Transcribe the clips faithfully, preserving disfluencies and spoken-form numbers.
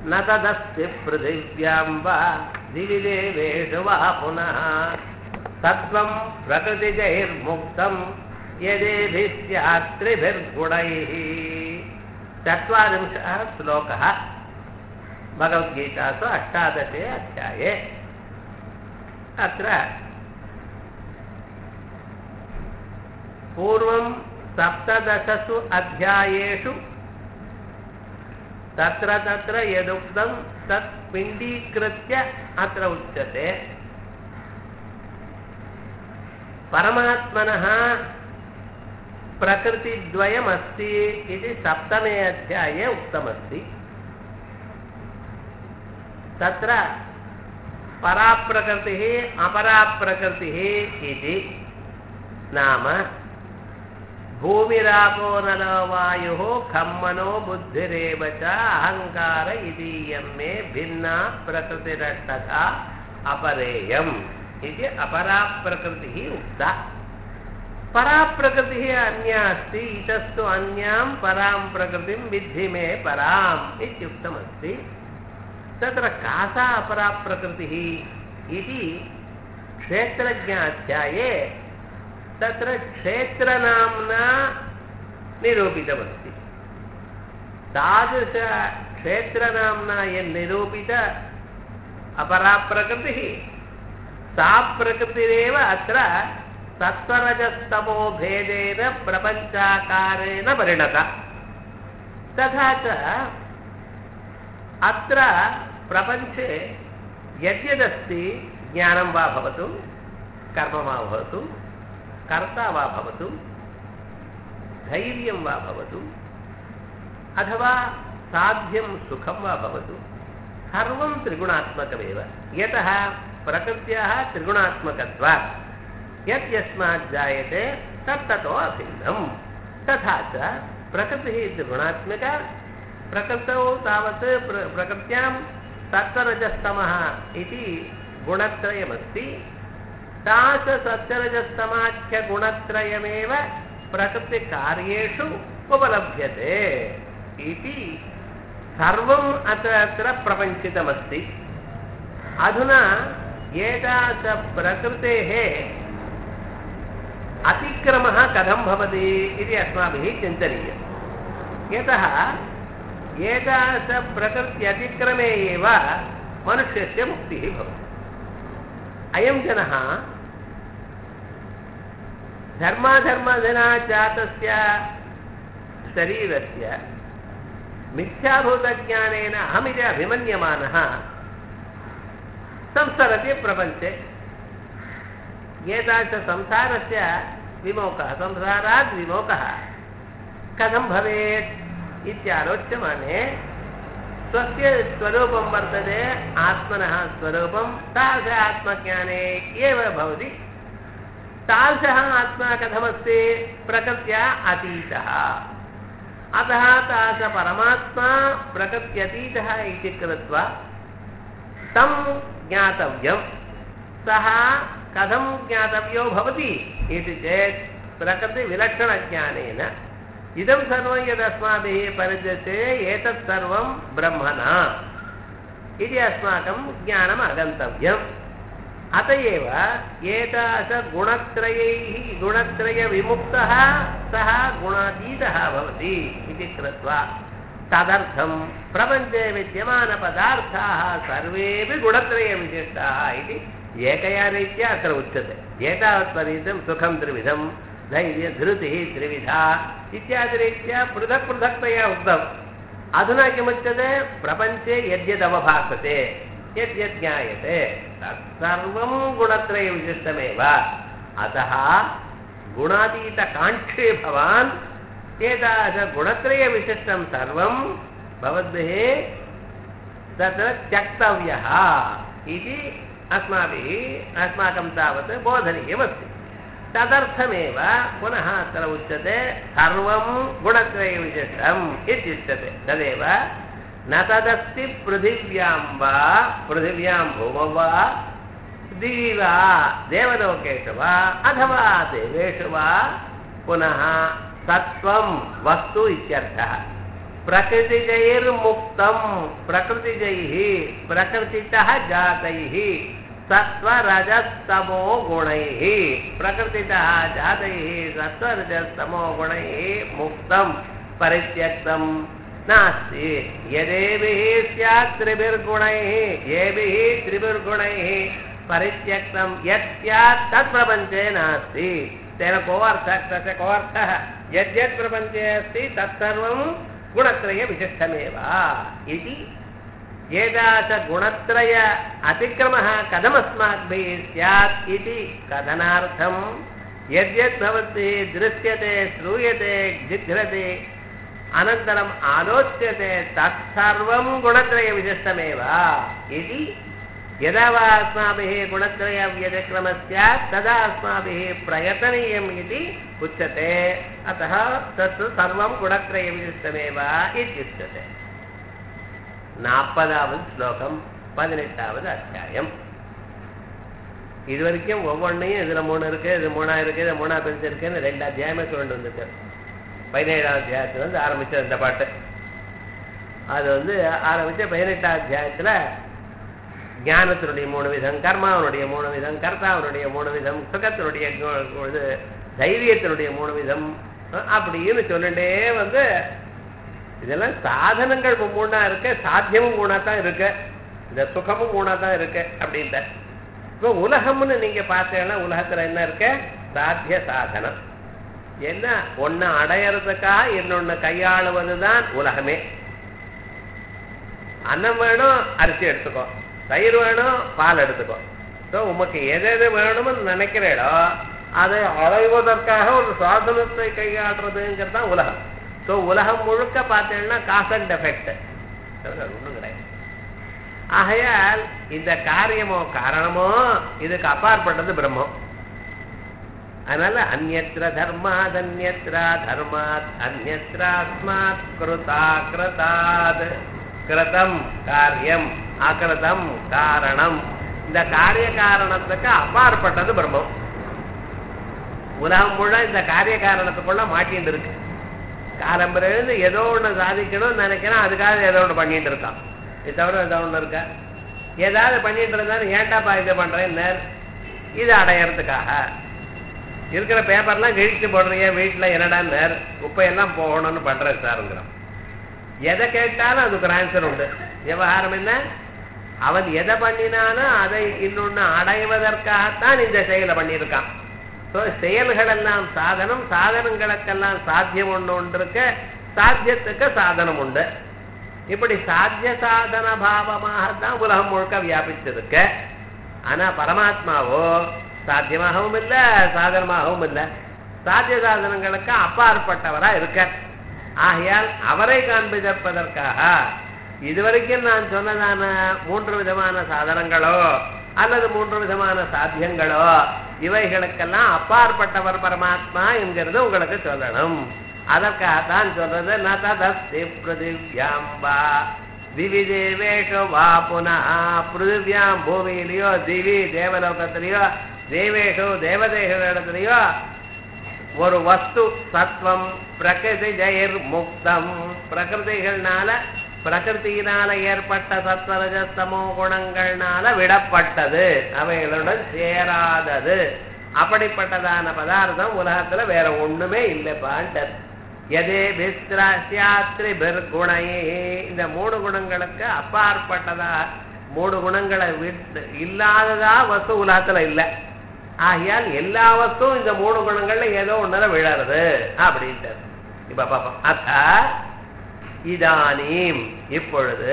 न तदस्ति पृथिव्यां वा दिवि देवेषु वा पुनः तत्त्वं प्रकृतिजैर्मुक्तं यदेभिः स्यात् त्रिभिर्गुणैः। चत्वारिंशः श्लोकः भगवद्गीतासु अष्टादशे अध्याये। अत्र पूर्वं सप्तदशसु अध्यायेषु तत्र तत्र यदुक्तं तत् पिण्डीकृत्य अत्र उच्यते। परमात्मनः प्रकृतिद्वयमस्ति इति सप्तमे अध्याये उक्तमस्ति। तत्र पराप्रकृतिः अपराप्रकृतिः इति नाम भूमिरापो नलो वायुः खं मनो बुद्धिरेव च अहंकार इदीयं मे भिन्ना प्रकृतिरष्टधा अपरेयम् इति अपराप्रकृतिः उक्ता। पराप्रकृतिः अन्या अस्ति, इतस्तु अन्यां परां प्रकृतिं विद्धि मे पराम् इत्युक्तमस्ति। तत्र का सा अपराप्रकृतिः इति क्षेत्रज्ञाध्याये तत्र क्षेत्रनाम्ना निरूपितमस्ति। तादृश क्षेत्रनाम्ना यन्निरूपित अपराप्रकृतिः सा प्रकृतिरेव अत्र सत्त्वरजस्तमो भेदेन प्रपञ्चाकारेण परिणता। तथा च अत्र प्रपञ्चे यद्यदस्ति ज्ञानं वा भवतु, कर्म वा भवतु, कर्ता वा भवतु, धैर्यं वा भवतु, अथवा साध्यं सुखं वा भवतु, सर्वं त्रिगुणात्मकमेव। यतः प्रकृत्याः त्रिगुणात्मकत्वात् यत् यस्मात् जायते तत्ततो अभिन्नं। तथा च प्रकृतिः त्रिगुणात्मिका। प्रकृतौ तावत् प्र प्रकृत्यां सत्त्वरजस्तमः इति गुणत्रयमस्ति। तास सत्त्वरजस्तमाख्यगुणत्रयमेव प्रकृतिकार्येषु उपलभ्यते इति सर्वम् अत्र अत्र प्रपञ्चितमस्ति। अधुना एतास प्रकृतेः अतिक्रमः कथं भवति इति अस्माभिः चिन्तनीयम्। यतः एतास प्रकृत्यतिक्रमे एव मनुष्यस्य मुक्तिः भवति। अयं जनः धर्माधर्मधना जातस्य शरीरस्य मिथ्याभूतज्ञानेन अहमिति अभिमन्यमानः संसरति प्रपञ्चे। एतादृश संसारस्य विमोकः, संसारात् विमोकः कथं भवेत् इत्यालोच्यमाने स्वस्य स्वरूपं वर्तते, आत्मनः स्वरूपं तादृश आत्मज्ञाने एव भवति। तादृशः आत्मा कथमस्ति? प्रकृत्या अतीतः। अतः तादृश परमात्मा प्रकृत्यतीतः इति कृत्वा तं ज्ञातव्यं। सः कथं ज्ञातव्यो भवति इति चेत् प्रकृतिविलक्षणज्ञानेन इदं सर्वं यदस्माभिः परिदृश्यते एतत् सर्वं ब्रह्मणा इति अस्माकं ज्ञानम् आगन्तव्यम्। अत एव एतादृशगुणत्रयैः गुणत्रयविमुक्तः सः गुणातीतः भवति इति कृत्वा तदर्थं प्रपञ्चे विद्यमानपदार्थाः सर्वेपि गुणत्रयविशिष्टाः इति एकया रीत्या अत्र उच्यते। एतावत्पर्यन्तं सुखं त्रिविधं, धैर्य धृतिः त्रिविधा इत्यादिरीत्या पृथक् पृथक्तया उक्तम्। अधुना किमुच्यते? प्रपञ्चे यद्यदवभासते, यद्यद् ज्ञायते तत्सर्वं गुणत्रयविशिष्टमेव। अतः गुणातीतकाङ्क्षी भवान् एतादृशगुणत्रयविशिष्टं सर्वं भवद्भिः तत्र त्यक्तव्यः इति अस्माभिः अस्माकं तावत् बोधनीयमस्ति। तदर्थमेव पुनः अत्र उच्यते सर्वं गुणत्रयविशिष्टम् इत्युच्यते। तदेव न तदस्ति पृथिव्यां वा पृथिव्यां भूमौ वा दिवि वा देवलोकेषु वा अथवा देवेषु वा पुनः सत्त्वं वस्तु इत्यर्थः। प्रकृतिजैर्मुक्तं प्रकृतिजैः प्रकृतितः जातैः सत्त्वरजस्तमो गुणैः प्रकृतितः जातैः सत्त्वरजस्तमो गुणैः मुक्तं परित्यक्तं नास्ति। यदेभिः स्यात् त्रिभिर्गुणैः येभिः त्रिभिर्गुणैः परित्यक्तं यत् स्यात् तत्प्रपञ्चे नास्ति। तेन को अर्थः तस्य को अर्थः यद्यत् प्रपञ्चे अस्ति तत्सर्वं गुणत्रयविशिष्टमेव इति। एतादृशगुणत्रय अतिक्रमः कथमस्माभिः स्यात् इति कथनार्थं यद्यत् भवद्भिः दृश्यते श्रूयते जिघ्रते अनन्तरम् आलोच्यते तत्सर्वं गुणत्रयविशिष्टमेव इति। यदा वा अस्माभिः गुणत्रयव्यतिक्रमः स्यात् तदा अस्माभिः प्रयतनीयम् इति उच्यते। अतः तत् सर्वं गुणत्रयविशिष्टमेव इत्युच्यते। நாற்பதாவது ஸ்லோகம் பதினெட்டாவது அத்தியாயம். இது வரைக்கும் ஒவ்வொன்றையும் இதுல மூணு இருக்கு, இது மூணா இருக்கு, இது மூணா பிரிச்சிருக்குன்னு ரெண்டு அத்தியாயமே சொல்லிட்டு வந்துருக்கு. பதினேழாம் அத்தியாயத்துல வந்து ஆரம்பிச்ச இந்த பாட்டு அது வந்து ஆரம்பிச்ச பதினெட்டாம் அத்தியாயத்துல ஞானத்தினுடைய மூணு விதம், கர்மாவனுடைய மூணு விதம், கர்த்தாவனுடைய மூணு விதம், சுகத்தினுடைய இது தைரியத்தினுடைய மூணு விதம் அப்படின்னு சொல்லிட்டே வந்து இதெல்லாம் சாதனங்கள் மூணா இருக்கு, சாத்தியமும் மூணா தான் இருக்கு, இந்த சுகமும் மூணா தான் இருக்கு அப்படின்ட்டு. இப்போ உலகம்னு நீங்க பார்த்தீங்கன்னா உலகத்துல என்ன இருக்கு? சாத்திய சாதனம். என்ன ஒன்னு அடையறதுக்காக இன்னொன்னு கையாளுவதுதான் உலகமே. அன்னம் வேணும் அரிசி எடுத்துக்கோ, தயிர் வேணும் பால் எடுத்துக்கோ. ஸோ உமக்கு எது எது வேணும்னு நினைக்கிறேடோ அதை அடைவதற்காக ஒரு சாதனத்தை கையாடுறதுங்கிறது தான் உலகம். ஸோ உலகம் முழுக்க பார்த்தீங்கன்னா காஸ் அண்ட் எஃபெக்ட் ஒன்றும் கிடையாது. ஆகையால் இந்த காரியமோ காரணமோ இதுக்கு அப்பாற்பட்டது பிரம்மம். அதனால அந்யத்ர தர்மாத் அந்யத்ரா தர்மாத் அந்யத்ராஸ்மாத் கிருதா கிருதாத் கிருதம் காரியம் அகிருதம் காரணம். இந்த காரிய காரணத்துக்கு அப்பாற்பட்டது பிரம்மம். உலகம் முழு இந்த காரிய காரணத்துக்குள்ள மாட்டின்னு இருக்கு. காலம்பரையிலிருந்து ஏதோ ஒன்று சாதிக்கணும்னு நினைக்கிறேன், அதுக்காக ஏதோ ஒன்று பண்ணிட்டு இருக்கான். இது தவிர ஏதோ ஒன்று இருக்கா? ஏதாவது பண்ணிட்டு இருந்தாலும் ஏன்டாப்பா இதை பண்றேன்னு இது அடையறதுக்காக இருக்கிற பேப்பர்லாம் கிழிச்சு போடுறீங்க, வீட்டில் என்னடான்னு குப்பையெல்லாம் போகணும்னு பண்றது சாருங்கிறோம். எதை கேட்டாலும் அதுக்கு ஒரு ஆன்சர் உண்டு. விவகாரம் என்ன? அவன் எதை பண்ணினாலும் அதை இன்னொன்னு அடைவதற்காகத்தான் இந்த செயலை பண்ணியிருக்கான். ஸோ செயல்கள் எல்லாம் சாதனம், சாதனங்களுக்கெல்லாம் சாத்தியம் ஒன்று ஒன்று இருக்கு, சாத்தியத்துக்கு சாதனம் உண்டு. இப்படி சாத்திய சாதன பாவமாகத்தான் உலகம் முழுக்க வியாபிச்சிருக்கு. ஆனா பரமாத்மாவோ சாத்தியமாகவும் இல்லை சாதனமாகவும் இல்லை, சாத்திய சாதனங்களுக்கு அப்பாற்பட்டவரா இருக்க. ஆகையால் அவரை காண்பிப்பதற்காக இதுவரைக்கும் நான் சொன்னதான மூன்று விதமான சாதனங்களோ அல்லது மூன்று விதமான சாத்தியங்களோ இவைகளுக்கெல்லாம் அப்பாற்பட்டவர் பரமாத்மா என்கிறது உங்களுக்கு சொல்லணும். அதற்காகத்தான் சொல்றது நததஸ்தி பிருதிவ்யாம்பா திவிதேவேஷோ வா புனः. பிருதிவ்யாம் பூமியிலையோ திவி தேவலோகத்திலேயோ தேவேஷோ தேவதேகளிடத்திலேயோ ஒரு வஸ்து சத்வம் பிரகிருதி ஜெயர் முக்தம். பிரகிருதிகள்னால பிரகிருத்தியினால ஏற்பட்ட சத்வரஜஸ்தமோ குணங்கள்னால விடப்பட்டது, அவைகளுடன் சேராதது. அப்படிப்பட்டதான பதார்த்தம் உலகத்துல வேற ஒண்ணுமே இல்லைப்பான்ட்டு. எதே பிஸ்திராஸ்யாத்ரிபிர்குணையே, இந்த மூணு குணங்களுக்கு அப்பாற்பட்டதா மூணு குணங்களை விட்டு இல்லாததா வஸ்து உலகத்துல இல்லை. ஆகையால் எல்லா வஸ்துவும் இந்த மூணு குணங்கள்ல ஏதோ ஒண்ணுல விழறது அப்படின்ட்டு. இப்ப பாப்போம். அத்த இதானீம் இப்பொழுது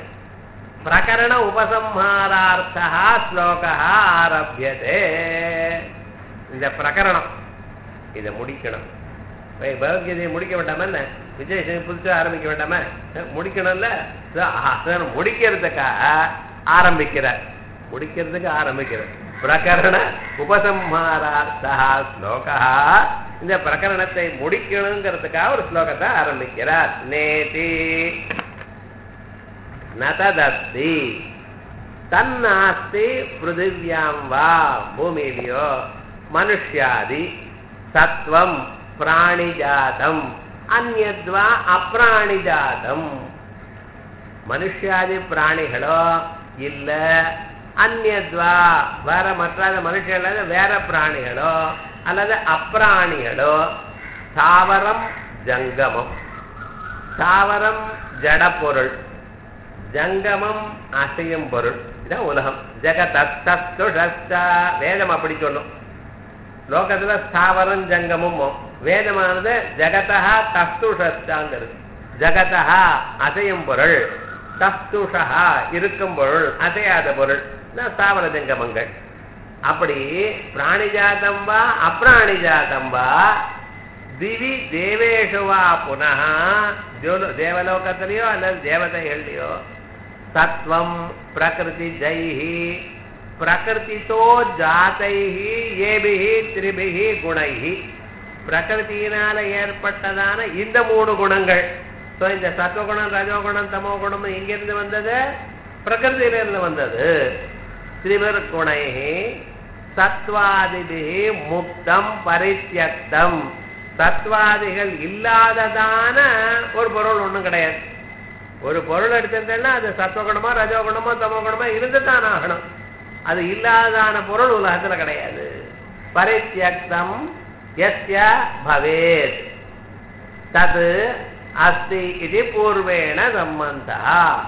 பிரகரண உபசம்ஹாரார்த்தா ஸ்லோகா ஆரம்பியதே. இந்த பிரகரணம் இதை முடிக்கணும். பகவத்கீதையை முடிக்க வேண்டாமா? என்ன விஜய் புதுசா ஆரம்பிக்க வேண்டாமா? முடிக்கணும்ல. முடிக்கிறதுக்காக ஆரம்பிக்கிறார், முடிக்கிறதுக்கு ஆரம்பிக்கிறார். பிரகரண உபசம்ஹாரார்த்தா ஸ்லோகா, இந்த பிரகரணத்தை முடிக்கணுங்கிறதுக்காக ஒரு ஸ்லோகத்தை ஆரம்பிக்கிறார். நேதி நததஸ்தி தன்னாஸ்தி பிருதிவ்யாம் வா, பூமியிலையோ மனுஷ்யாதி சத்வம் பிராணிஜாதம் அந்யத்வா அப்ராணிஜாதம் மனுஷாதி பிராணிகளோ இல்ல அந்யத்வா வேற மற்றாத மனுஷர்கள் வேற பிராணிகளோ அல்லது அப்பிராணிகளோ தாவரம் ஜங்கமம் தாவரம் ஜட பொருள் ஜங்கமம் அசையும் பொருள் இதான் உலகம் ஜெகதஸ்துஷஸ்தா வேதம் அப்படி சொல்லும் லோகத்துல ஸ்தாவரம் ஜங்கமும் வேதமானது ஜெகதா தஸ்துஷஸ்தாங்கிறது ஜெகதா அசையும் பொருள் தஸ்துஷா இருக்கும் பொருள் அசையாத பொருள் ஸ்தாவர ஜங்கமங்கள் அப்படி பிராணிஜாதம் வா அப்பிராணிஜாதம் வா திவி தேவேஷுவா புனः தேவலோகத்திலேயோ அல்லது தேவதைகள்லையோ சத்வம் பிரகிருதி ஜைஹி பிரகிருதிதோ ஜாதைஹி ஏபிஹி திரிபிஹி குணைஹி பிரகிருத்தியினால ஏற்பட்டதான இந்த மூணு குணங்கள். ஸோ இந்த சத்வகுணம் ரஜோகுணம் தமோ குணம் எங்கிருந்து வந்தது? பிரகிருதியிலிருந்து வந்தது. திரிபிர் குணைஹி சத்வாதிபிஹி முக்தம் பரித்யக்தம். சத்வாதிகள் இல்லாததான ஒரு பொருள் ஒண்ணும் கிடையாது. ஒரு பொருள் எடுத்திருந்தேன்னா அது சத்வகுணமோ ரஜோகுணமோ தமோ குணமோ இருந்துதான் ஆகணும். அது இல்லாதான பொருள் உலகத்துல கிடையாது. பரித்யக்தம் யஸ்ய பவேத் தத் அஸ்தி இது பூர்வேண சம்பந்தः.